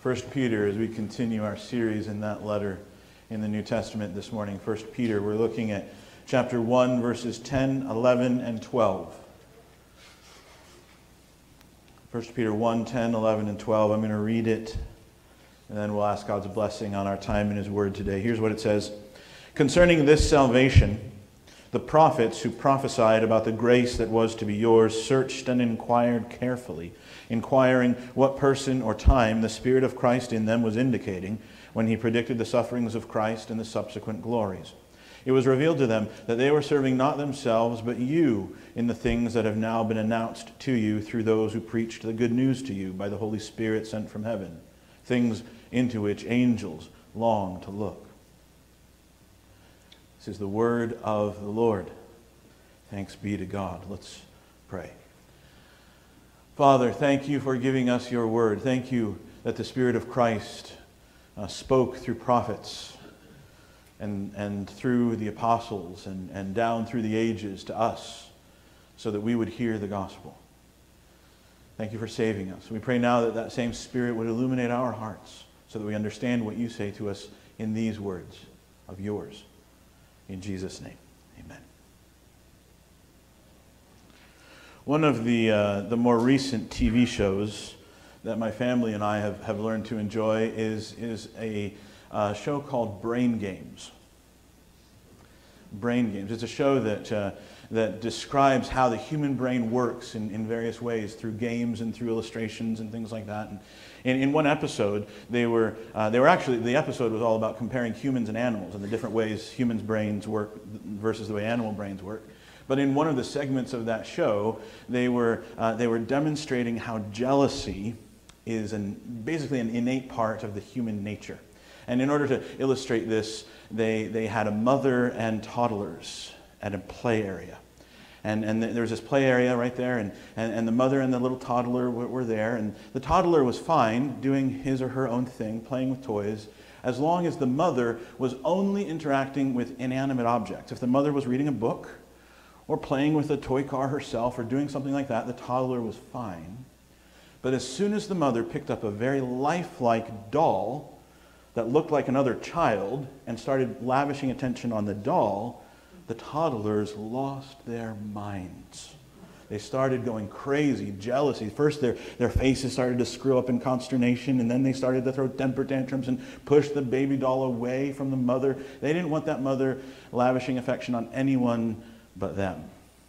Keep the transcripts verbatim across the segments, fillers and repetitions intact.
First Peter, as we continue our series in that letter in the New Testament this morning. First Peter, we're looking at chapter one, verses ten, eleven, and twelve. First Peter one, ten, eleven, and twelve. I'm going to read it, and then we'll ask God's blessing on our time in His Word today. Here's what it says. Concerning this salvation, the prophets who prophesied about the grace that was to be yours searched and inquired carefully, inquiring what person or time the Spirit of Christ in them was indicating when He predicted the sufferings of Christ and the subsequent glories. It was revealed to them that they were serving not themselves, but you in the things that have now been announced to you through those who preached the good news to you by the Holy Spirit sent from heaven, things into which angels long to look. This is the word of the Lord. Thanks be to God. Let's pray. Father, thank you for giving us your word. Thank you that the Spirit of Christ uh, spoke through prophets and, and through the apostles and, and down through the ages to us so that we would hear the gospel. Thank you for saving us. We pray now that that same Spirit would illuminate our hearts so that we understand what you say to us in these words of yours. In Jesus' name, amen. One of the, uh, the more recent T V shows that my family and I have, have learned to enjoy is, is a uh, show called Brain Games. Brain Games. It's a show that, uh, that describes how the human brain works in, in various ways through games and through illustrations and things like that. And in, in one episode, they were, uh, they were actually, the episode was all about comparing humans and animals and the different ways humans' brains work versus the way animal brains work. But in one of the segments of that show, they were, uh, they were demonstrating how jealousy is an, basically an innate part of the human nature. And in order to illustrate this, they, they had a mother and toddlers at a play area. And, and there was this play area right there, and, and, and the mother and the little toddler were, were there. And the toddler was fine doing his or her own thing, playing with toys, as long as the mother was only interacting with inanimate objects. If the mother was reading a book, or playing with a toy car herself, or doing something like that, the toddler was fine. But as soon as the mother picked up a very lifelike doll that looked like another child and started lavishing attention on the doll, the toddlers lost their minds. They started going crazy, jealousy. First, their, their faces started to screw up in consternation, and then they started to throw temper tantrums and push the baby doll away from the mother. They didn't want that mother lavishing affection on anyone but them.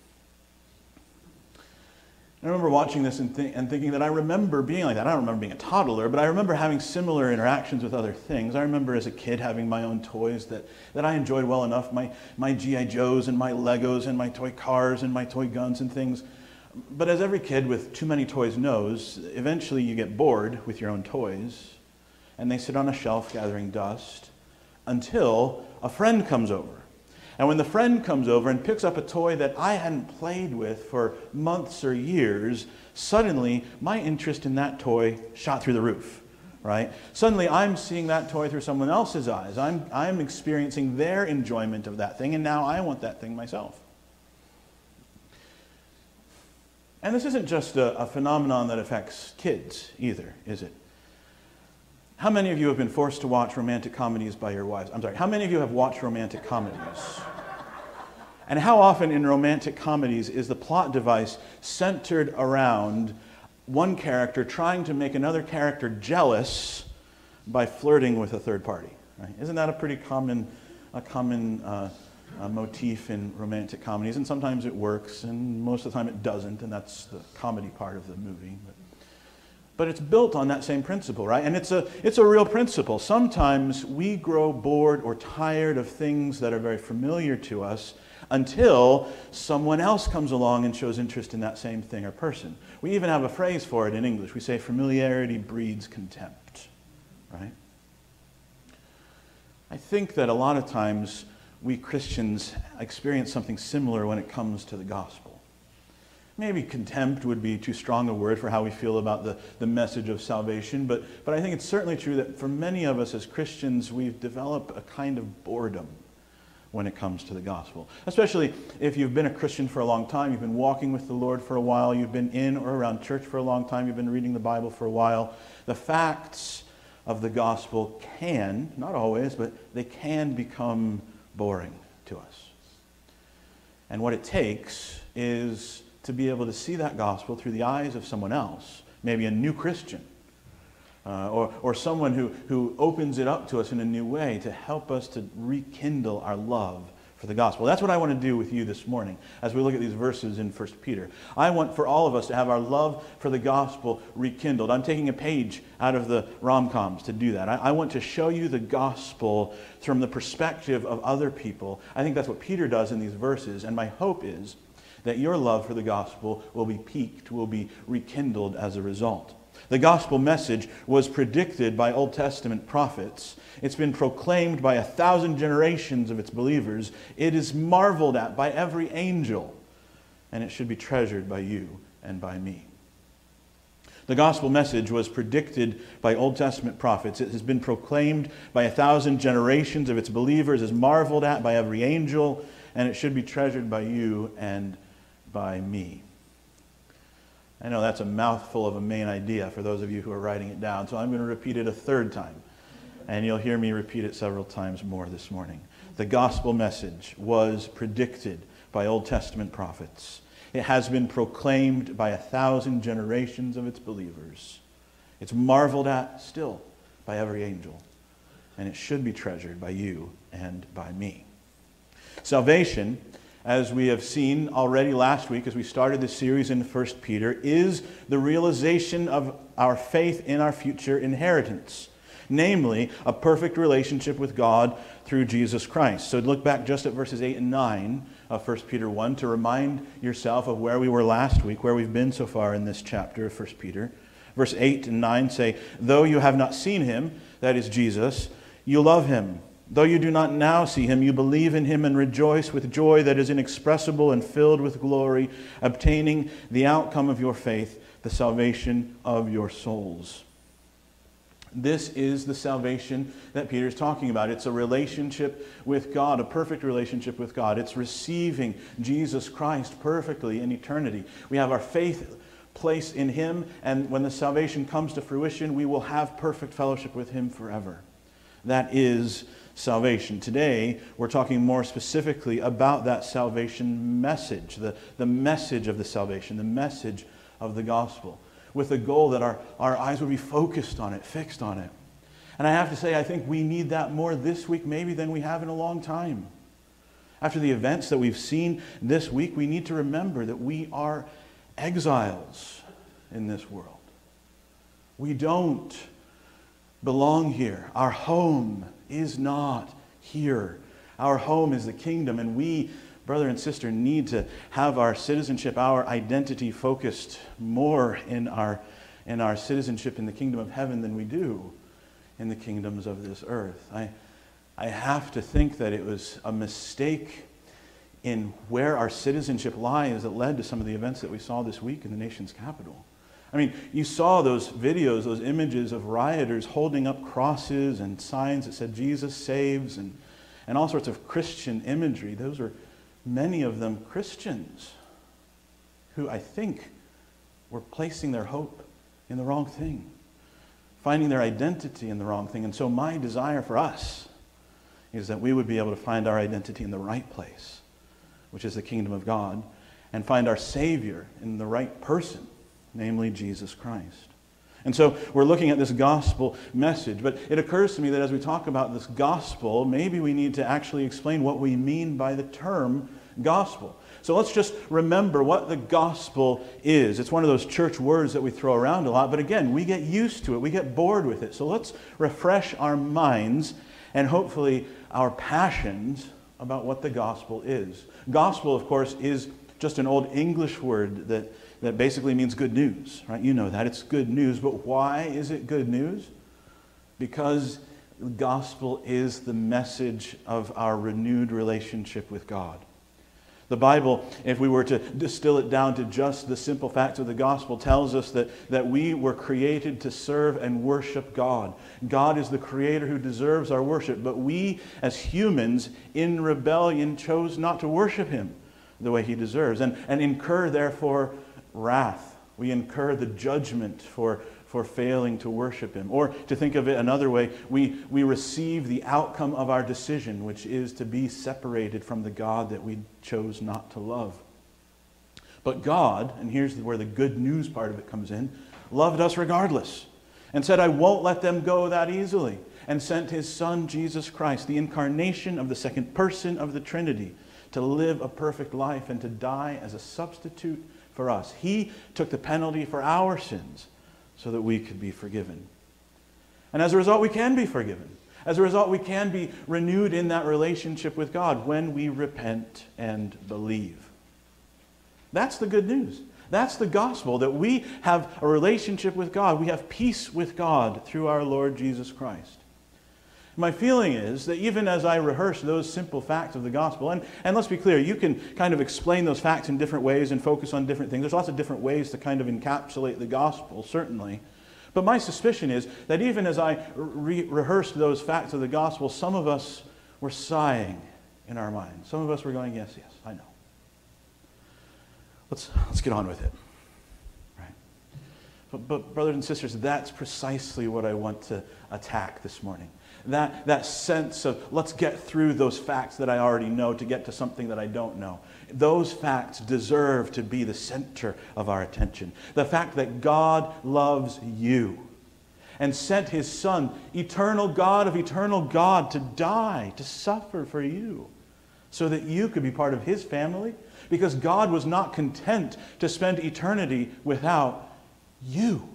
I remember watching this and, th- and thinking that I remember being like that. I don't remember being a toddler, but I remember having similar interactions with other things. I remember as a kid having my own toys that, that I enjoyed well enough, my, my G I Joes and my Legos and my toy cars and my toy guns and things. But as every kid with too many toys knows, eventually you get bored with your own toys, and they sit on a shelf gathering dust until a friend comes over. And when the friend comes over and picks up a toy that I hadn't played with for months or years, suddenly my interest in that toy shot through the roof, right? Suddenly I'm seeing that toy through someone else's eyes. I'm, I'm experiencing their enjoyment of that thing, and now I want that thing myself. And this isn't just a, a phenomenon that affects kids either, is it? How many of you have been forced to watch romantic comedies by your wives? I'm sorry, how many of you have watched romantic comedies? And how often in romantic comedies is the plot device centered around one character trying to make another character jealous by flirting with a third party? Right? Isn't that a pretty common, a common uh, uh, motif in romantic comedies? And sometimes it works, and most of the time it doesn't, and that's the comedy part of the movie. But But it's built on that same principle, right? And it's a, it's a real principle. Sometimes we grow bored or tired of things that are very familiar to us until someone else comes along and shows interest in that same thing or person. We even have a phrase for it in English. We say familiarity breeds contempt, right? I think that a lot of times we Christians experience something similar when it comes to the gospel. Maybe contempt would be too strong a word for how we feel about the, the message of salvation, but, but I think it's certainly true that for many of us as Christians, we've developed a kind of boredom when it comes to the gospel. Especially if you've been a Christian for a long time, you've been walking with the Lord for a while, you've been in or around church for a long time, you've been reading the Bible for a while. The facts of the gospel can, not always, but they can become boring to us. And what it takes is to be able to see that gospel through the eyes of someone else, maybe a new Christian, uh, or, or someone who, who opens it up to us in a new way to help us to rekindle our love for the gospel. That's what I want to do with you this morning as we look at these verses in First Peter. I want for all of us to have our love for the gospel rekindled. I'm taking a page out of the rom-coms to do that. I, I want to show you the gospel from the perspective of other people. I think that's what Peter does in these verses, and my hope is that your love for the gospel will be piqued, will be rekindled as a result. The gospel message was predicted by Old Testament prophets. It's been proclaimed by a thousand generations of its believers. It is marveled at by every angel, and it should be treasured by you and by me. The gospel message was predicted by Old Testament prophets. It has been proclaimed by a thousand generations of its believers, is marveled at by every angel, and it should be treasured by you and by me. I know that's a mouthful of a main idea for those of you who are writing it down, so I'm going to repeat it a third time. And you'll hear me repeat it several times more this morning. The gospel message was predicted by Old Testament prophets. It has been proclaimed by a thousand generations of its believers. It's marveled at still by every angel. And it should be treasured by you and by me. Salvation, as we have seen already last week as we started this series in First Peter, is the realization of our faith in our future inheritance. Namely, a perfect relationship with God through Jesus Christ. So look back just at verses eight and nine of First Peter one to remind yourself of where we were last week, where we've been so far in this chapter of First Peter. Verse eight and nine say, "Though you have not seen him," that is Jesus, "you love him. Though you do not now see him, you believe in him and rejoice with joy that is inexpressible and filled with glory, obtaining the outcome of your faith, the salvation of your souls." This is the salvation that Peter's talking about. It's a relationship with God, a perfect relationship with God. It's receiving Jesus Christ perfectly in eternity. We have our faith placed in him, and when the salvation comes to fruition, we will have perfect fellowship with him forever. That is salvation. Today, we're talking more specifically about that salvation message, the, the message of the salvation, the message of the gospel, with the goal that our, our eyes would be focused on it, fixed on it. And I have to say, I think we need that more this week maybe than we have in a long time. After the events that we've seen this week, we need to remember that we are exiles in this world. We don't belong here. Our home is not here. Our home is the kingdom, and we, brother and sister, need to have our citizenship, our identity focused more in our, in our citizenship in the kingdom of heaven than we do in the kingdoms of this earth. I, I have to think that it was a mistake in where our citizenship lies that led to some of the events that we saw this week in the nation's capital. I mean, you saw those videos, those images of rioters holding up crosses and signs that said Jesus saves, and, and all sorts of Christian imagery. Those were many of them Christians who I think were placing their hope in the wrong thing, finding their identity in the wrong thing. And so my desire for us is that we would be able to find our identity in the right place, which is the kingdom of God, and find our Savior in the right person, namely Jesus Christ. And so we're looking at this gospel message. But it occurs to me that as we talk about this gospel, maybe we need to actually explain what we mean by the term gospel. So let's just remember what the gospel is. It's one of those church words that we throw around a lot. But again, we get used to it. We get bored with it. So let's refresh our minds and hopefully our passions about what the gospel is. Gospel, of course, is just an old English word that That basically means good news, right? You know that. It's good news. But why is it good news? Because the gospel is the message of our renewed relationship with God. The Bible, if we were to distill it down to just the simple facts of the gospel, tells us that, that we were created to serve and worship God. God is the creator who deserves our worship. But we, as humans, in rebellion, chose not to worship him the way he deserves, and, and incur, therefore, wrath. We incur the judgment for, for failing to worship him. Or to think of it another way, we, we receive the outcome of our decision, which is to be separated from the God that we chose not to love. But God, and here's where the good news part of it comes in, loved us regardless and said, I won't let them go that easily, and sent his Son, Jesus Christ, the incarnation of the second person of the Trinity, to live a perfect life and to die as a substitute for us. He took the penalty for our sins so that we could be forgiven. And as a result, we can be forgiven. As a result, we can be renewed in that relationship with God when we repent and believe. That's the good news. That's the gospel, that we have a relationship with God. We have peace with God through our Lord Jesus Christ. My feeling is that even as I rehearse those simple facts of the gospel, and, and let's be clear, you can kind of explain those facts in different ways and focus on different things. There's lots of different ways to kind of encapsulate the gospel, certainly. But my suspicion is that even as I re- rehearsed those facts of the gospel, some of us were sighing in our minds. Some of us were going, yes, yes, I know. Let's, let's get on with it. Right? But, but brothers and sisters, that's precisely what I want to attack this morning. That, that sense of let's get through those facts that I already know to get to something that I don't know. Those facts deserve to be the center of our attention. The fact that God loves you and sent his Son, eternal God of eternal God, to die, to suffer for you, so that you could be part of his family, because God was not content to spend eternity without you.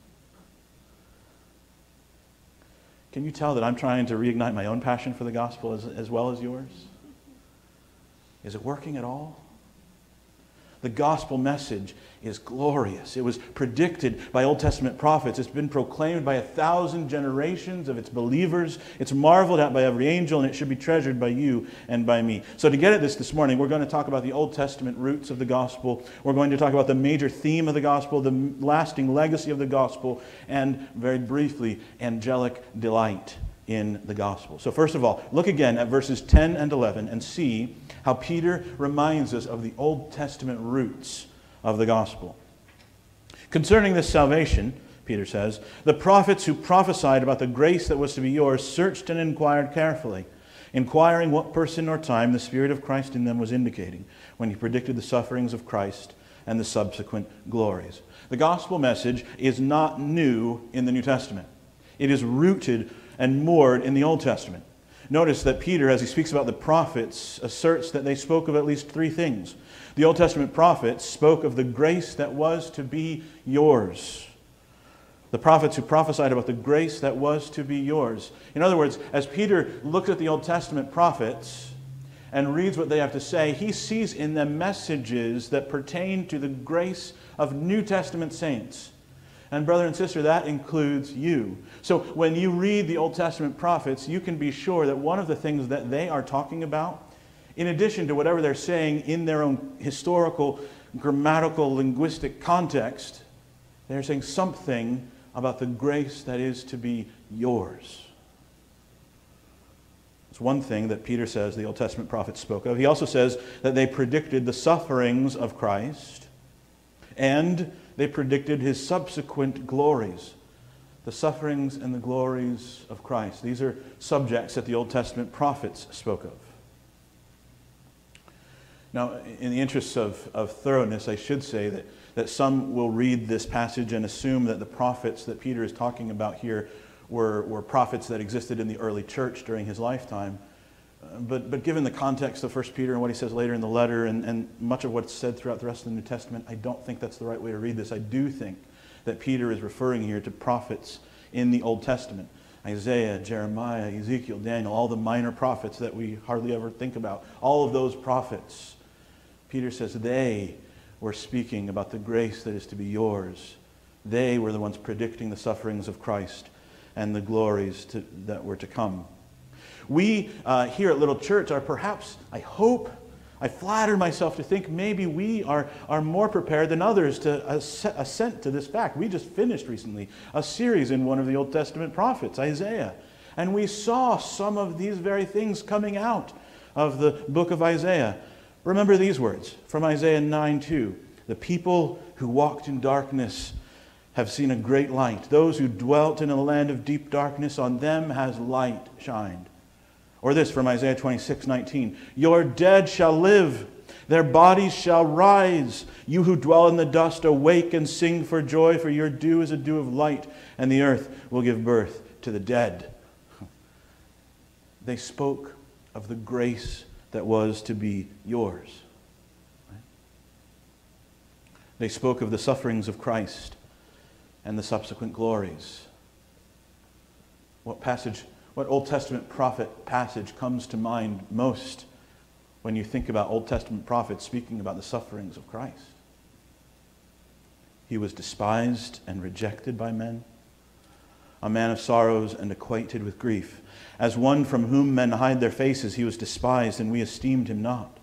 Can you tell that I'm trying to reignite my own passion for the gospel as, as well as yours? Is it working at all? The gospel message is glorious. It was predicted by Old Testament prophets. It's been proclaimed by a thousand generations of its believers. It's marveled at by every angel, and it should be treasured by you and by me. So to get at this this morning, we're going to talk about the Old Testament roots of the gospel. We're going to talk about the major theme of the gospel, the lasting legacy of the gospel, and very briefly, angelic delight in the gospel. So first of all, look again at verses ten and eleven and see how Peter reminds us of the Old Testament roots of the gospel. Concerning this salvation, Peter says, the prophets who prophesied about the grace that was to be yours searched and inquired carefully, inquiring what person or time the Spirit of Christ in them was indicating when he predicted the sufferings of Christ and the subsequent glories. The gospel message is not new in the New Testament. It is rooted and moored in the Old Testament. Notice that Peter, as he speaks about the prophets, asserts that they spoke of at least three things. The Old Testament prophets spoke of the grace that was to be yours. The prophets who prophesied about the grace that was to be yours. In other words, as Peter looks at the Old Testament prophets and reads what they have to say, he sees in them messages that pertain to the grace of New Testament saints. And brother and sister, that includes you. So when you read the Old Testament prophets, you can be sure that one of the things that they are talking about, in addition to whatever they're saying in their own historical, grammatical, linguistic context, they're saying something about the grace that is to be yours. It's one thing that Peter says the Old Testament prophets spoke of. He also says that they predicted the sufferings of Christ, and they predicted his subsequent glories. The sufferings and the glories of Christ. These are subjects that the Old Testament prophets spoke of. Now, in the interests of, of thoroughness, I should say that, that some will read this passage and assume that the prophets that Peter is talking about here were, were prophets that existed in the early church during his lifetime. Uh, but, but given the context of First Peter and what he says later in the letter and, and much of what's said throughout the rest of the New Testament, I don't think that's the right way to read this. I do think that Peter is referring here to prophets in the Old Testament. Isaiah, Jeremiah, Ezekiel, Daniel, all the minor prophets that we hardly ever think about. All of those prophets, Peter says they were speaking about the grace that is to be yours. They were the ones predicting the sufferings of Christ and the glories to, that were to come. We uh, here at Little Church are perhaps, I hope, I flatter myself to think maybe we are, are more prepared than others to assent to this fact. We just finished recently a series in one of the Old Testament prophets, Isaiah. And we saw some of these very things coming out of the book of Isaiah. Remember these words from Isaiah nine two. The people who walked in darkness have seen a great light. Those who dwelt in a land of deep darkness, on them has light shined. Or this from Isaiah twenty-six nineteen. Your dead shall live, their bodies shall rise. You who dwell in the dust, awake and sing for joy, for your dew is a dew of light, and the earth will give birth to the dead. They spoke of the grace that was to be yours. They spoke of the sufferings of Christ and the subsequent glories. What passage, what Old Testament prophet passage comes to mind most when you think about Old Testament prophets speaking about the sufferings of Christ? He was despised and rejected by men, a man of sorrows and acquainted with grief. As one from whom men hide their faces, he was despised, and we esteemed him not.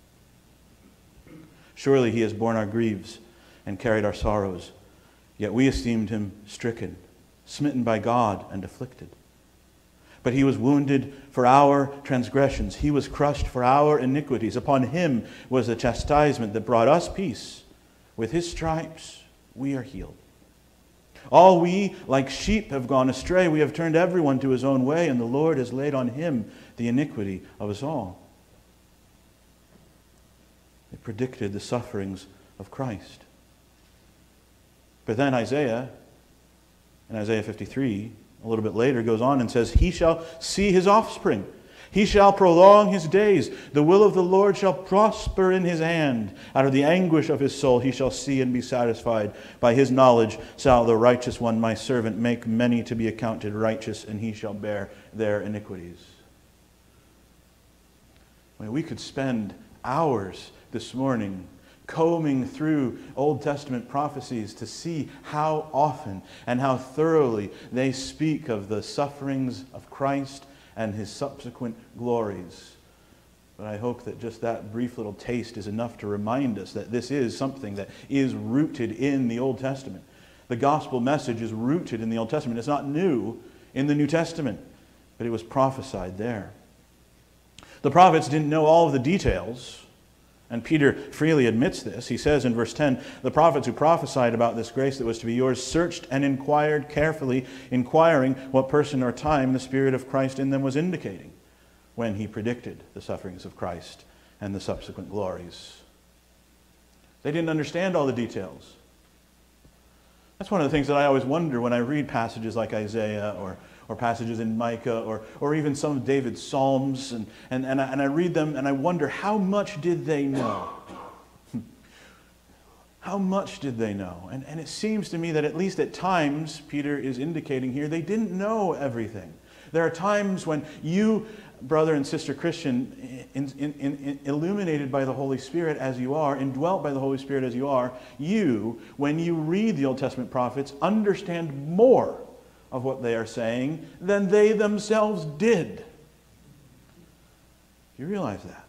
Surely he has borne our griefs and carried our sorrows, yet we esteemed him stricken, smitten by God, and afflicted. But he was wounded for our transgressions. He was crushed for our iniquities. Upon him was the chastisement that brought us peace. With his stripes we are healed. All we, like sheep, have gone astray. We have turned everyone to his own way, and the Lord has laid on him the iniquity of us all. They predicted the sufferings of Christ. But then Isaiah, in Isaiah fifty-three, a little bit later, goes on and says, he shall see his offspring. He shall prolong his days. The will of the Lord shall prosper in his hand. Out of the anguish of his soul he shall see and be satisfied. By his knowledge shall the righteous one, my servant, make many to be accounted righteous, and he shall bear their iniquities. I mean, we could spend hours this morning combing through Old Testament prophecies to see how often and how thoroughly they speak of the sufferings of Christ and his subsequent glories. But I hope that just that brief little taste is enough to remind us that this is something that is rooted in the Old Testament. The gospel message is rooted in the Old Testament. It's not new in the New Testament, but it was prophesied there. The prophets didn't know all of the details, and Peter freely admits this. He says in verse ten, the prophets who prophesied about this grace that was to be yours searched and inquired carefully, inquiring what person or time the Spirit of Christ in them was indicating when he predicted the sufferings of Christ and the subsequent glories. They didn't understand all the details. That's one of the things that I always wonder when I read passages like Isaiah or or passages in Micah, or, or even some of David's Psalms, and, and, and, I, and I read them and I wonder, how much did they know? How much did they know? And, and it seems to me that at least at times, Peter is indicating here, they didn't know everything. There are times when you, brother and sister Christian, in, in, in, illuminated by the Holy Spirit as you are, indwelt by the Holy Spirit as you are, you, when you read the Old Testament prophets, understand more of what they are saying than they themselves did. You realize that?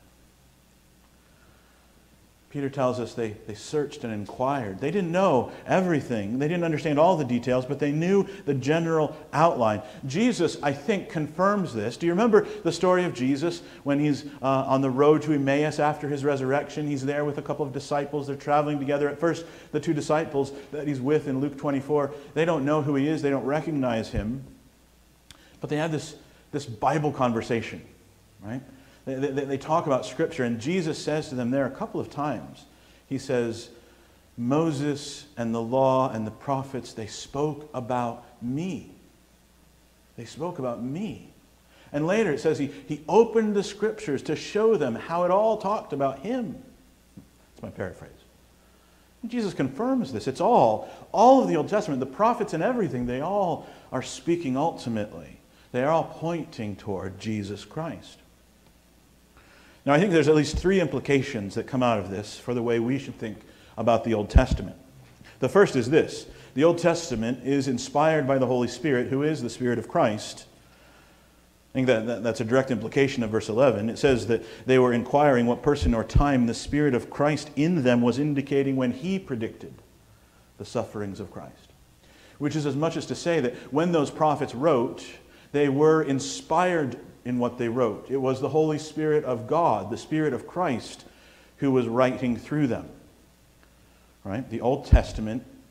Peter tells us they, they searched and inquired. They didn't know everything. They didn't understand all the details, but they knew the general outline. Jesus, I think, confirms this. Do you remember the story of Jesus when he's uh, on the road to Emmaus after his resurrection? He's there with a couple of disciples. They're traveling together. At first, the two disciples that he's with in Luke twenty-four, they don't know who he is. They don't recognize him. But they have this, this Bible conversation, right? They, they, they talk about Scripture, and Jesus says to them there a couple of times, he says, Moses and the law and the prophets, they spoke about me. They spoke about me. And later it says he, he opened the Scriptures to show them how it all talked about him. That's my paraphrase. And Jesus confirms this. It's all, all of the Old Testament, the prophets and everything, they all are speaking ultimately. They are all pointing toward Jesus Christ. Now, I think there's at least three implications that come out of this for the way we should think about the Old Testament. The first is this. The Old Testament is inspired by the Holy Spirit, who is the Spirit of Christ. I think that, that that's a direct implication of verse eleven. It says that they were inquiring what person or time the Spirit of Christ in them was indicating when he predicted the sufferings of Christ. Which is as much as to say that when those prophets wrote, they were inspired in what they wrote. It was the Holy Spirit of God, the Spirit of Christ, who was writing through them. Right? The Old Testament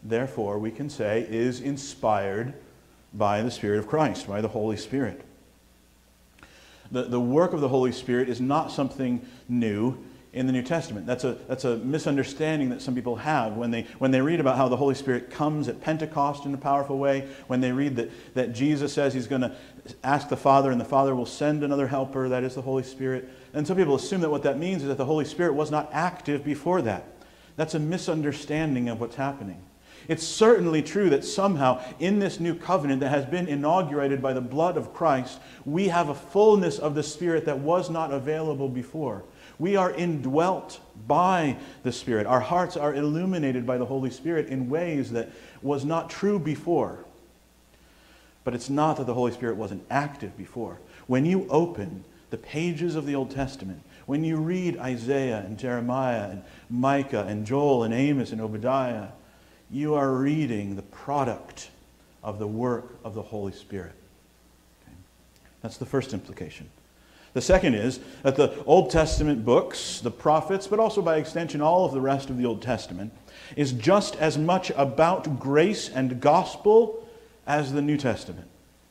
therefore, we can say, is inspired by the Spirit of Christ, by the Holy Spirit. The, the work of the Holy Spirit is not something new in the New Testament. That's a, that's a misunderstanding that some people have when they, when they read about how the Holy Spirit comes at Pentecost in a powerful way, when they read that, that Jesus says he's going to ask the Father and the Father will send another helper, that is the Holy Spirit. And some people assume that what that means is that the Holy Spirit was not active before that. That's a misunderstanding of what's happening. It's certainly true that somehow in this new covenant that has been inaugurated by the blood of Christ, we have a fullness of the Spirit that was not available before. We are indwelt by the Spirit. Our hearts are illuminated by the Holy Spirit in ways that was not true before. But it's not that the Holy Spirit wasn't active before. When you open the pages of the Old Testament, when you read Isaiah and Jeremiah and Micah and Joel and Amos and Obadiah, you are reading the product of the work of the Holy Spirit. Okay? That's the first implication. The second is that the Old Testament books, the prophets, but also by extension all of the rest of the Old Testament, is just as much about grace and gospel as the New Testament.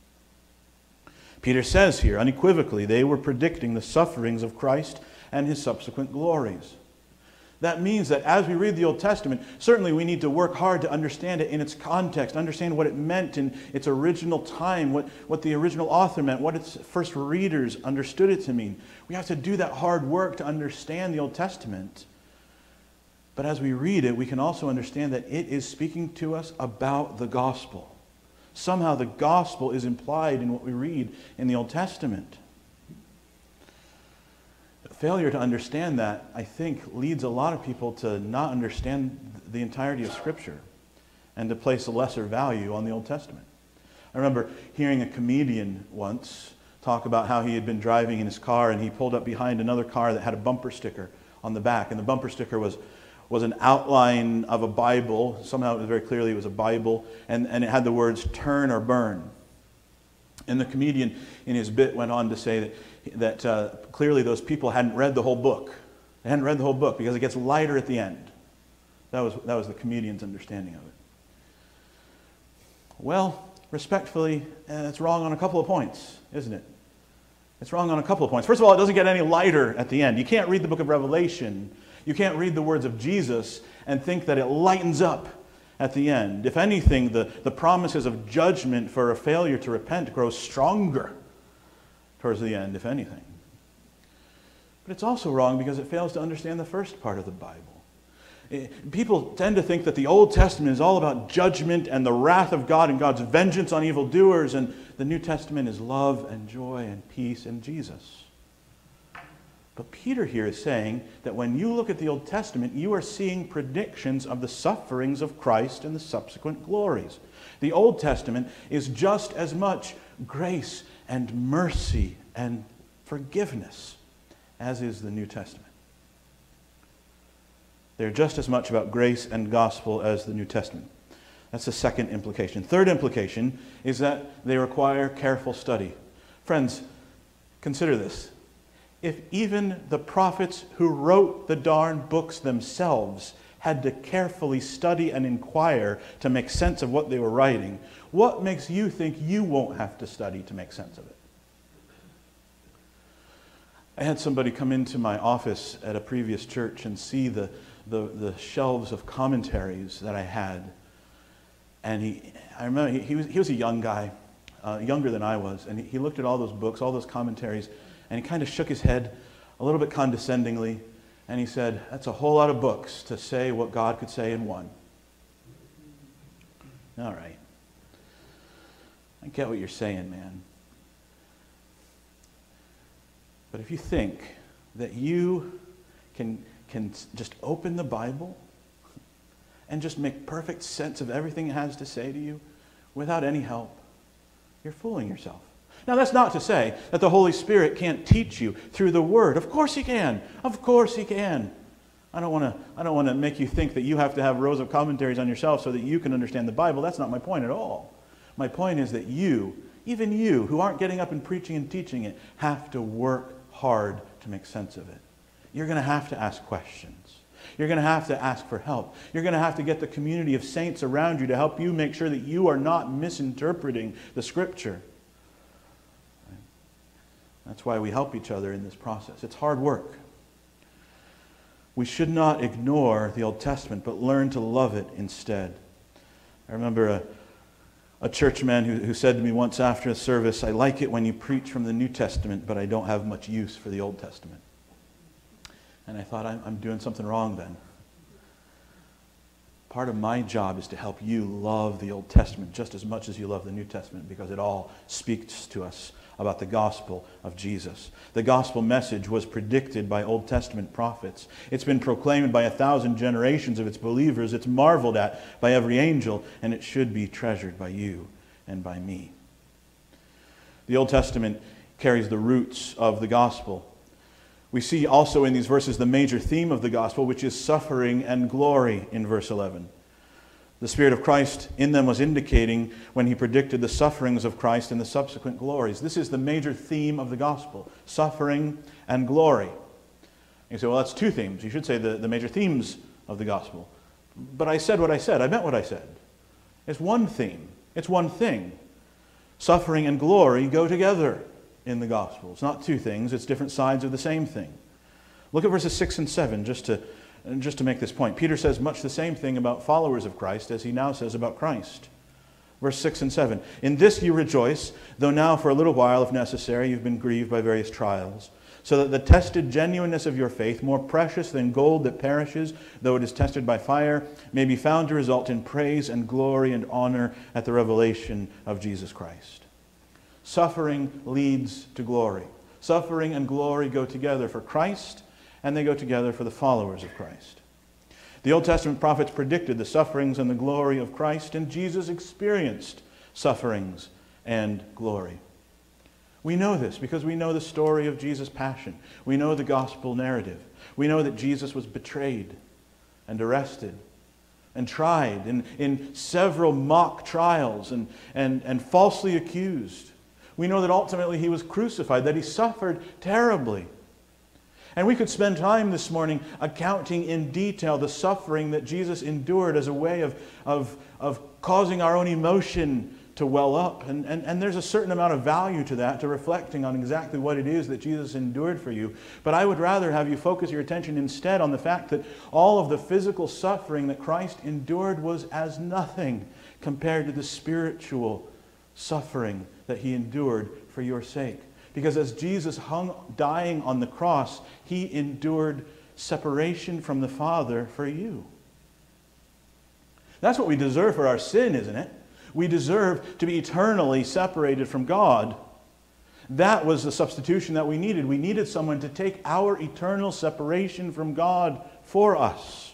Peter says here unequivocally they were predicting the sufferings of Christ and his subsequent glories. That means that as we read the Old Testament, certainly we need to work hard to understand it in its context, understand what it meant in its original time, what, what the original author meant, what its first readers understood it to mean. We have to do that hard work to understand the Old Testament. But as we read it, we can also understand that it is speaking to us about the gospel. Somehow the gospel is implied in what we read in the Old Testament. Failure to understand that, I think, leads a lot of people to not understand the entirety of Scripture and to place a lesser value on the Old Testament. I remember hearing a comedian once talk about how he had been driving in his car and he pulled up behind another car that had a bumper sticker on the back. And the bumper sticker was, was an outline of a Bible. Somehow it was very clearly it was a Bible. And, and it had the words, "turn or burn." And the comedian in his bit went on to say that that uh, clearly those people hadn't read the whole book. They hadn't read the whole book because it gets lighter at the end. That was, that was the comedian's understanding of it. Well, respectfully, uh, it's wrong on a couple of points, isn't it? It's wrong on a couple of points. First of all, it doesn't get any lighter at the end. You can't read the book of Revelation. You can't read the words of Jesus and think that it lightens up at the end. If anything, the, the promises of judgment for a failure to repent grow stronger towards the end, if anything. But it's also wrong because it fails to understand the first part of the Bible. It, people tend to think that the Old Testament is all about judgment and the wrath of God and God's vengeance on evildoers, and the New Testament is love and joy and peace and Jesus. But Peter here is saying that when you look at the Old Testament, you are seeing predictions of the sufferings of Christ and the subsequent glories. The Old Testament is just as much grace and mercy and forgiveness as is the New Testament. They're just as much about grace and gospel as the New Testament. That's the second implication. Third implication is that they require careful study. Friends, consider this. If even the prophets who wrote the darn books themselves had to carefully study and inquire to make sense of what they were writing, what makes you think you won't have to study to make sense of it? I had somebody come into my office at a previous church and see the, the, the shelves of commentaries that I had. And he, I remember he, he, was, he was a young guy, uh, younger than I was, and he, he looked at all those books, all those commentaries, and he kind of shook his head a little bit condescendingly, and he said, "That's a whole lot of books to say what God could say in one." All right. I get what you're saying, man. But if you think that you can, can just open the Bible and just make perfect sense of everything it has to say to you without any help, you're fooling yourself. Now, that's not to say that the Holy Spirit can't teach you through the Word. Of course He can. Of course He can. I don't want to I don't want to make you think that you have to have rows of commentaries on yourself so that you can understand the Bible. That's not my point at all. My point is that you, even you, who aren't getting up and preaching and teaching it, have to work hard to make sense of it. You're going to have to ask questions. You're going to have to ask for help. You're going to have to get the community of saints around you to help you make sure that you are not misinterpreting the Scripture. That's why we help each other in this process. It's hard work. We should not ignore the Old Testament, but learn to love it instead. I remember a, a churchman who, who said to me once after a service, "I like it when you preach from the New Testament, but I don't have much use for the Old Testament." And I thought, I'm, I'm doing something wrong then. Part of my job is to help you love the Old Testament just as much as you love the New Testament, because it all speaks to us about the gospel of Jesus. The gospel message was predicted by Old Testament prophets. It's been proclaimed by a thousand generations of its believers. It's marveled at by every angel, and it should be treasured by you and by me. The Old Testament carries the roots of the gospel. We see also in these verses the major theme of the gospel, which is suffering and glory in verse eleven. The Spirit of Christ in them was indicating when he predicted the sufferings of Christ and the subsequent glories. This is the major theme of the gospel, suffering and glory. You say, well, that's two themes. You should say the, the major themes of the gospel. But I said what I said. I meant what I said. It's one theme. It's one thing. Suffering and glory go together in the gospel. It's not two things. It's different sides of the same thing. Look at verses six and seven just to And just to make this point. Peter says much the same thing about followers of Christ as he now says about Christ. Verse six and seven. "In this you rejoice, though now for a little while, if necessary, you've been grieved by various trials, so that the tested genuineness of your faith, more precious than gold that perishes, though it is tested by fire, may be found to result in praise and glory and honor at the revelation of Jesus Christ." Suffering leads to glory. Suffering and glory go together for Christ, and they go together for the followers of Christ. The Old Testament prophets predicted the sufferings and the glory of Christ, and Jesus experienced sufferings and glory. We know this because we know the story of Jesus' passion. We know the gospel narrative. We know that Jesus was betrayed and arrested and tried in, in several mock trials and, and, and falsely accused. We know that ultimately he was crucified, that he suffered terribly. And we could spend time this morning accounting in detail the suffering that Jesus endured as a way of, of, of causing our own emotion to well up. And, and, and there's a certain amount of value to that, to reflecting on exactly what it is that Jesus endured for you. But I would rather have you focus your attention instead on the fact that all of the physical suffering that Christ endured was as nothing compared to the spiritual suffering that he endured for your sake. Because as Jesus hung dying on the cross, he endured separation from the Father for you. That's what we deserve for our sin, isn't it? We deserve to be eternally separated from God. That was the substitution that we needed. We needed someone to take our eternal separation from God for us.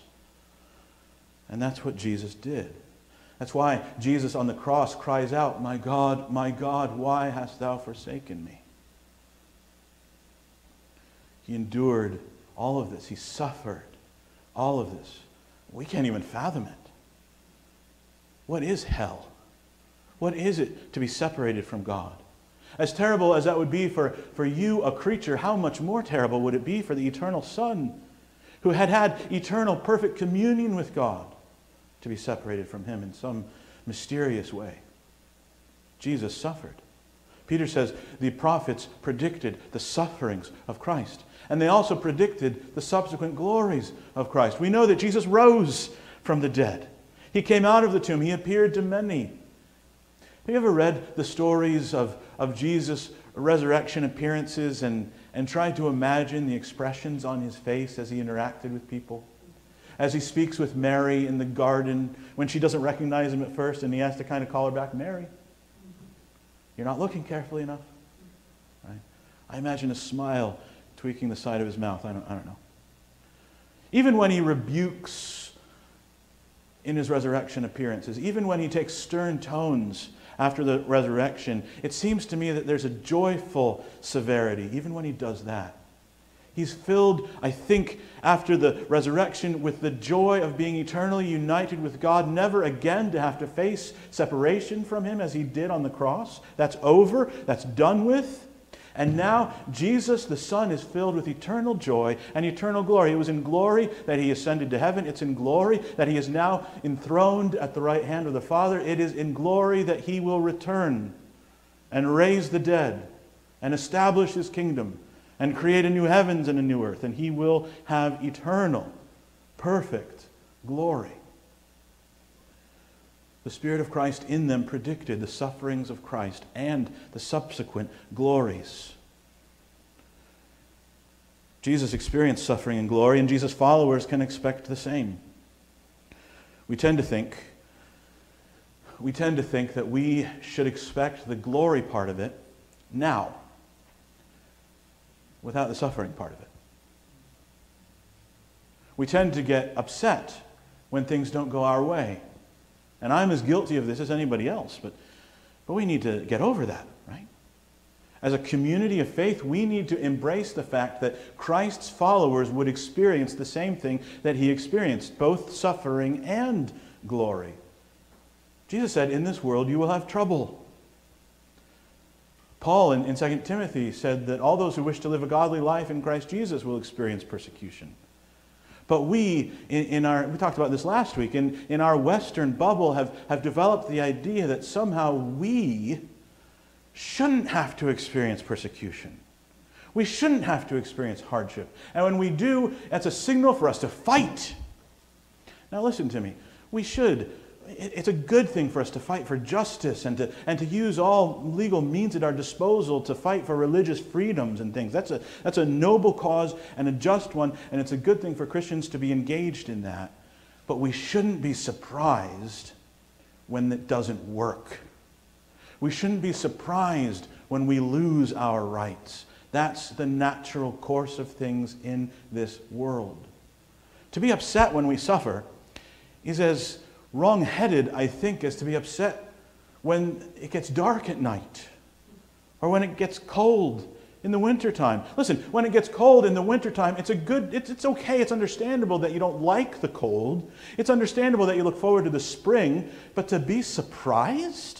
And that's what Jesus did. That's why Jesus on the cross cries out, "My God, my God, why hast thou forsaken me?" He endured all of this. He suffered all of this. We can't even fathom it. What is hell? What is it to be separated from God? As terrible as that would be for, for you, a creature, how much more terrible would it be for the eternal Son, who had had eternal perfect communion with God, to be separated from him in some mysterious way? Jesus suffered. Peter says the prophets predicted the sufferings of Christ. And they also predicted the subsequent glories of Christ. We know that Jesus rose from the dead. He came out of the tomb. He appeared to many. Have you ever read the stories of, of Jesus' resurrection appearances and, and tried to imagine the expressions on his face as he interacted with people? As he speaks with Mary in the garden when she doesn't recognize him at first and he has to kind of call her back, "Mary, you're not looking carefully enough." Right? I imagine a smile tweaking the side of his mouth. I don't, I don't know. Even when he rebukes in his resurrection appearances, even when he takes stern tones after the resurrection, it seems to me that there's a joyful severity, even when he does that. He's filled, I think, after the resurrection with the joy of being eternally united with God, never again to have to face separation from him as he did on the cross. That's over. That's done with. And now Jesus, the Son, is filled with eternal joy and eternal glory. It was in glory that he ascended to heaven. It's in glory that he is now enthroned at the right hand of the Father. It is in glory that he will return and raise the dead and establish his kingdom and create a new heavens and a new earth. And he will have eternal, perfect glory. The Spirit of Christ in them predicted the sufferings of Christ and the subsequent glories. Jesus experienced suffering and glory, and Jesus' followers can expect the same. We tend to think, we tend to think that we should expect the glory part of it now, without the suffering part of it. We tend to get upset when things don't go our way. And I'm as guilty of this as anybody else, but, but we need to get over that, right? As a community of faith, we need to embrace the fact that Christ's followers would experience the same thing that he experienced, both suffering and glory. Jesus said, in this world you will have trouble. Paul in, in Second Timothy said that all those who wish to live a godly life in Christ Jesus will experience persecution. But we, in, in our, we talked about this last week, in, in our Western bubble have, have developed the idea that somehow we shouldn't have to experience persecution. We shouldn't have to experience hardship. And when we do, that's a signal for us to fight. Now listen to me. We should. It's a good thing for us to fight for justice and to, and to use all legal means at our disposal to fight for religious freedoms and things. That's a, that's a noble cause and a just one, and it's a good thing for Christians to be engaged in that. But we shouldn't be surprised when it doesn't work. We shouldn't be surprised when we lose our rights. That's the natural course of things in this world. To be upset when we suffer is as wrong-headed, I think, as to be upset when it gets dark at night or when it gets cold in the wintertime. Listen, when it gets cold in the wintertime, it's a good, it's, it's okay, it's understandable that you don't like the cold. It's understandable that you look forward to the spring, but to be surprised?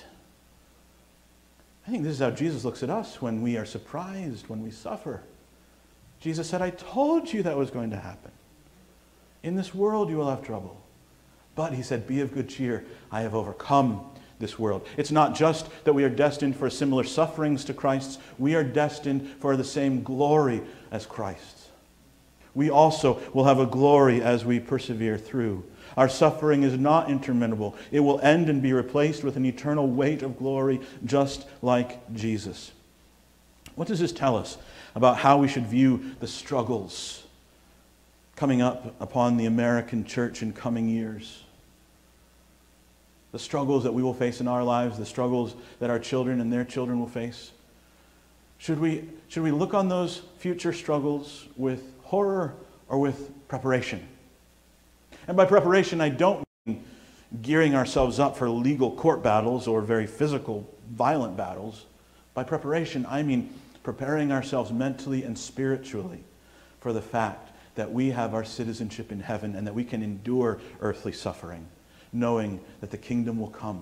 I think this is how Jesus looks at us when we are surprised, when we suffer. Jesus said, I told you that was going to happen. In this world you will have trouble. But, he said, be of good cheer. I have overcome this world. It's not just that we are destined for similar sufferings to Christ's. We are destined for the same glory as Christ's. We also will have a glory as we persevere through. Our suffering is not interminable. It will end and be replaced with an eternal weight of glory just like Jesus. What does this tell us about how we should view the struggles coming up upon the American church in coming years? The struggles that we will face in our lives, the struggles that our children and their children will face. Should we, should we look on those future struggles with horror or with preparation? And by preparation, I don't mean gearing ourselves up for legal court battles or very physical, violent battles. By preparation, I mean preparing ourselves mentally and spiritually for the fact that we have our citizenship in heaven and that we can endure earthly suffering, knowing that the kingdom will come.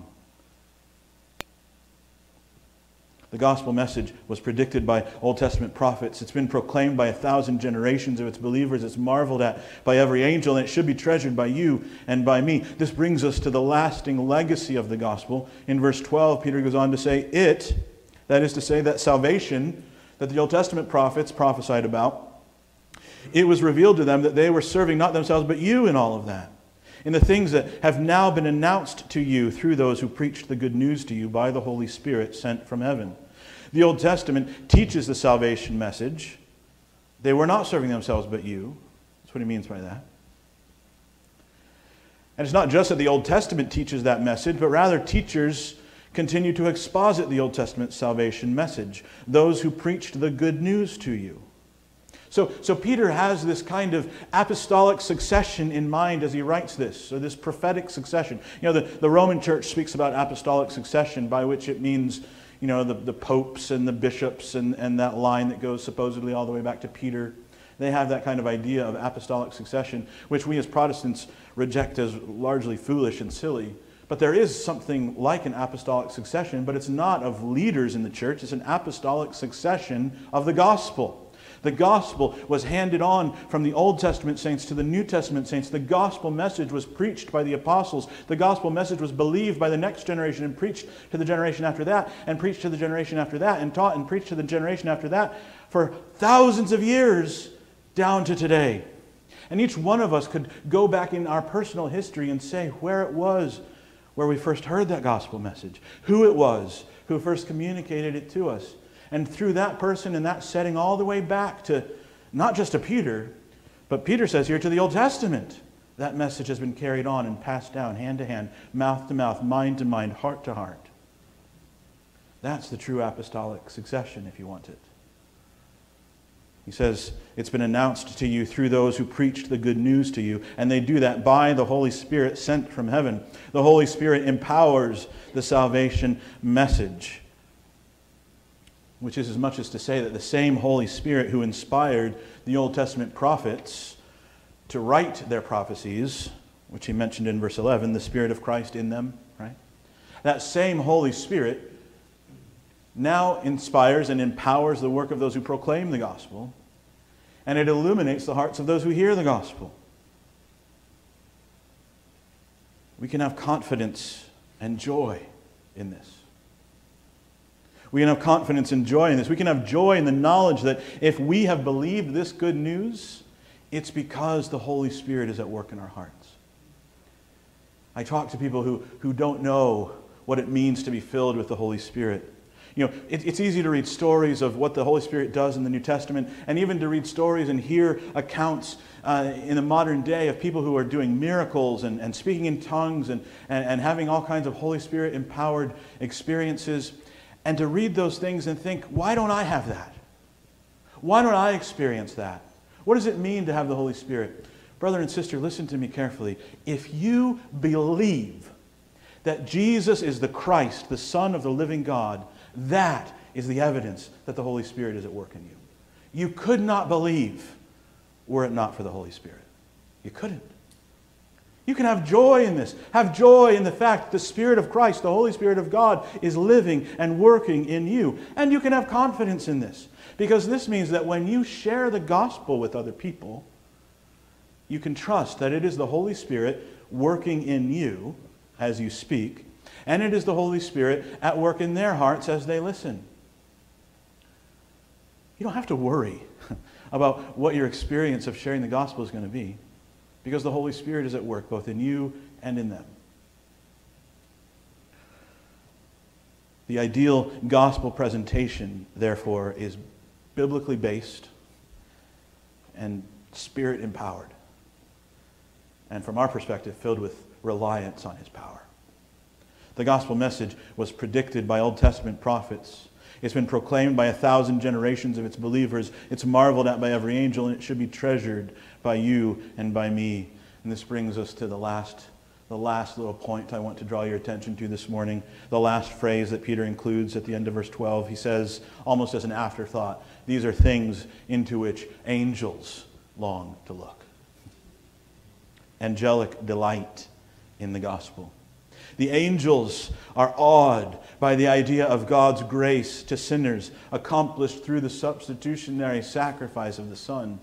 The gospel message was predicted by Old Testament prophets. It's been proclaimed by a thousand generations of its believers. It's marveled at by every angel, and it should be treasured by you and by me. This brings us to the lasting legacy of the gospel. In verse twelve, Peter goes on to say, it, that is to say, that salvation that the Old Testament prophets prophesied about, it was revealed to them that they were serving not themselves but you in all of that, in the things that have now been announced to you through those who preached the good news to you by the Holy Spirit sent from heaven. The Old Testament teaches the salvation message. They were not serving themselves but you. That's what he means by that. And it's not just that the Old Testament teaches that message, but rather teachers continue to exposit the Old Testament salvation message. Those who preached the good news to you. So, so Peter has this kind of apostolic succession in mind as he writes this, or this prophetic succession. You know, the, the Roman Church speaks about apostolic succession, by which it means, you know, the, the popes and the bishops and, and that line that goes supposedly all the way back to Peter. They have that kind of idea of apostolic succession, which we as Protestants reject as largely foolish and silly. But there is something like an apostolic succession, but it's not of leaders in the church. It's an apostolic succession of the gospel. The gospel was handed on from the Old Testament saints to the New Testament saints. The gospel message was preached by the apostles. The gospel message was believed by the next generation and preached to the generation after that, and preached to the generation after that, and taught and preached to the generation after that for thousands of years down to today. And each one of us could go back in our personal history and say where it was where we first heard that gospel message, who it was who first communicated it to us. And through that person and that setting all the way back to not just to Peter, but Peter says here to the Old Testament, that message has been carried on and passed down hand to hand, mouth to mouth, mind to mind, heart to heart. That's the true apostolic succession, if you want it. He says, it's been announced to you through those who preached the good news to you, and they do that by the Holy Spirit sent from heaven. The Holy Spirit empowers the salvation message, which is as much as to say that the same Holy Spirit who inspired the Old Testament prophets to write their prophecies, which he mentioned in verse eleven, the Spirit of Christ in them, right? That same Holy Spirit now inspires and empowers the work of those who proclaim the gospel, and it illuminates the hearts of those who hear the gospel. We can have confidence and joy in this. We can have confidence and joy in this. We can have joy in the knowledge that if we have believed this good news, it's because the Holy Spirit is at work in our hearts. I talk to people who, who don't know what it means to be filled with the Holy Spirit. You know, it, it's easy to read stories of what the Holy Spirit does in the New Testament, and even to read stories and hear accounts uh, in the modern day of people who are doing miracles and, and speaking in tongues and, and, and having all kinds of Holy Spirit empowered experiences, and to read those things and think, why don't I have that? Why don't I experience that? What does it mean to have the Holy Spirit? Brother and sister, listen to me carefully. If you believe that Jesus is the Christ, the Son of the living God, that is the evidence that the Holy Spirit is at work in you. You could not believe were it not for the Holy Spirit. You couldn't. You can have joy in this. Have joy in the fact that the Spirit of Christ, the Holy Spirit of God, is living and working in you. And you can have confidence in this, because this means that when you share the gospel with other people, you can trust that it is the Holy Spirit working in you as you speak, and it is the Holy Spirit at work in their hearts as they listen. You don't have to worry about what your experience of sharing the gospel is going to be, because the Holy Spirit is at work both in you and in them. The ideal gospel presentation, therefore, is biblically based and Spirit empowered, and from our perspective, filled with reliance on His power. The gospel message was predicted by Old Testament prophets. It's been proclaimed by a thousand generations of its believers. It's marveled at by every angel, and it should be treasured by you and by me. And this brings us to the last, the last little point I want to draw your attention to this morning. The last phrase that Peter includes at the end of verse twelve. He says, almost as an afterthought, these are things into which angels long to look. Angelic delight in the gospel. The angels are awed by the idea of God's grace to sinners accomplished through the substitutionary sacrifice of the Son.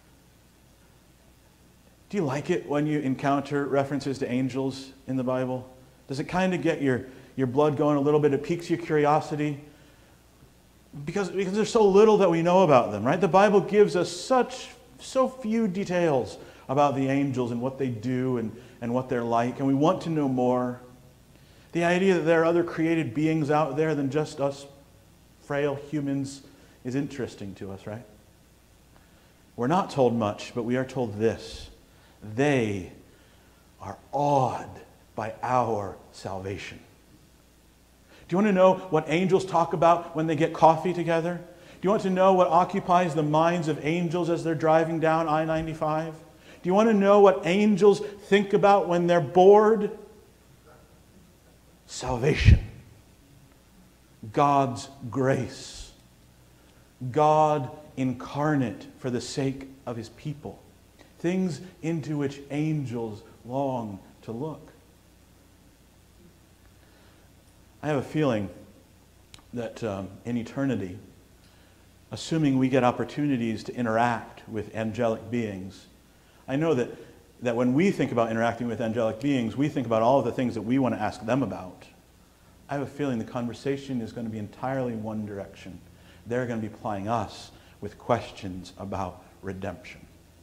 Do you like it when you encounter references to angels in the Bible? Does it kind of get your, your blood going a little bit? It piques your curiosity? Because, because there's so little that we know about them, right? The Bible gives us such, so few details about the angels and what they do and, and what they're like, and we want to know more. The idea that there are other created beings out there than just us frail humans is interesting to us, right? We're not told much, but we are told this. They are awed by our salvation. Do you want to know what angels talk about when they get coffee together? Do you want to know what occupies the minds of angels as they're driving down I ninety-five? Do you want to know what angels think about when they're bored? Salvation. God's grace. God incarnate for the sake of His people. Things into which angels long to look. I have a feeling that um, in eternity, assuming we get opportunities to interact with angelic beings, I know that, that when we think about interacting with angelic beings, we think about all of the things that we want to ask them about. I have a feeling the conversation is going to be entirely in one direction. They're going to be plying us with questions about redemption.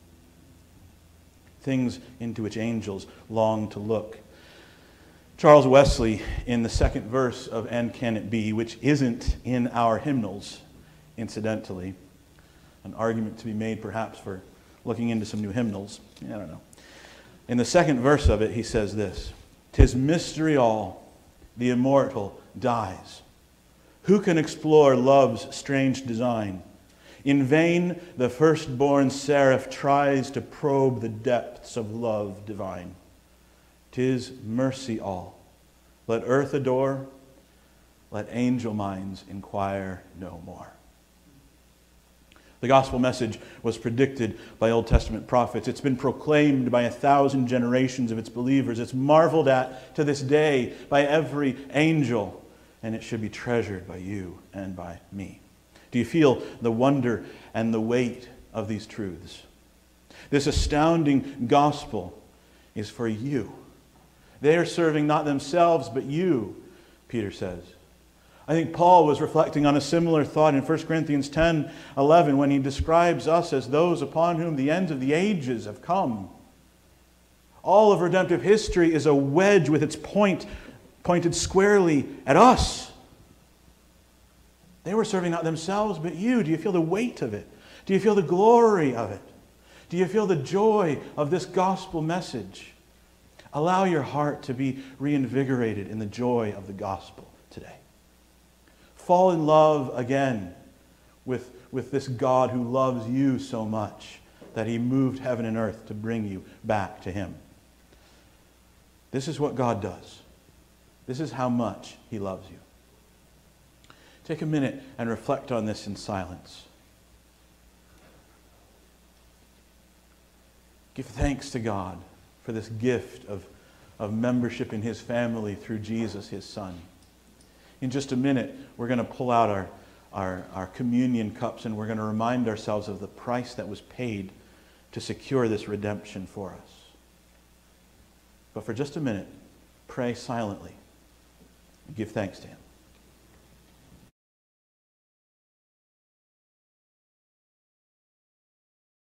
Things into which angels long to look. Charles Wesley, in the second verse of And Can It Be, which isn't in our hymnals, incidentally, an argument to be made perhaps for looking into some new hymnals, I don't know. In the second verse of it, he says this, "'Tis mystery all, the immortal dies. Who can explore love's strange design? In vain the firstborn seraph tries to probe the depths of love divine. 'Tis mercy all. Let earth adore, let angel minds inquire no more." The gospel message was predicted by Old Testament prophets. It's been proclaimed by a thousand generations of its believers. It's marveled at to this day by every angel, and it should be treasured by you and by me. Do you feel the wonder and the weight of these truths? This astounding gospel is for you. They are serving not themselves, but you, Peter says. I think Paul was reflecting on a similar thought in First Corinthians ten eleven when he describes us as those upon whom the ends of the ages have come. All of redemptive history is a wedge with its point pointed squarely at us. They were serving not themselves, but you. Do you feel the weight of it? Do you feel the glory of it? Do you feel the joy of this gospel message? Allow your heart to be reinvigorated in the joy of the gospel today. Fall in love again with, with this God who loves you so much that he moved heaven and earth to bring you back to him. This is what God does. This is how much he loves you. Take a minute and reflect on this in silence. Give thanks to God for this gift of, of membership in his family through Jesus, his Son. In just a minute, we're going to pull out our, our, our communion cups and we're going to remind ourselves of the price that was paid to secure this redemption for us. But for just a minute, pray silently. Give thanks to him.